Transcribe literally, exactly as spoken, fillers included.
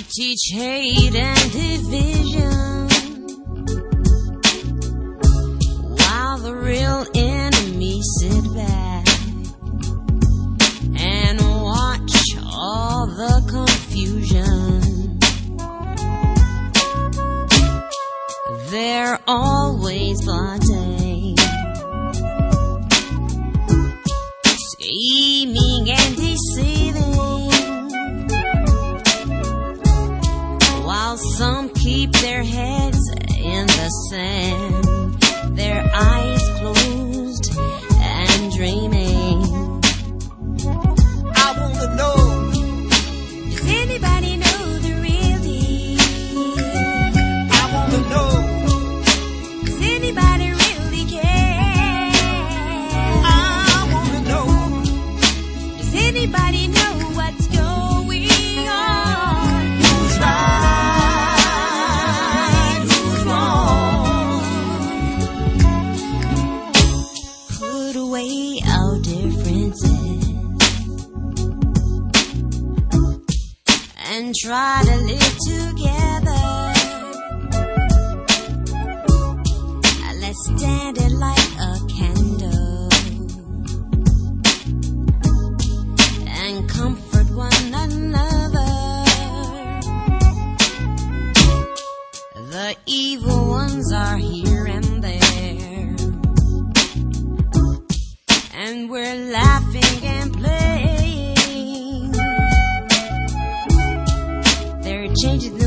teach hate and division, while the real enemies sit back and watch all the confusion. They're always plotting, scheming and deceiving, while some keep their heads in the sand, their eyes closed and dreaming. I wanna know, does anybody know the real deal? I wanna know, Does anybody really care? I wanna know, Does anybody know what's going on? who's right, who's wrong. Put away our differences and try to live together. Let's stand it like a candle and comfort one another. The evil ones are here and there, and we're laughing and playing. They're changing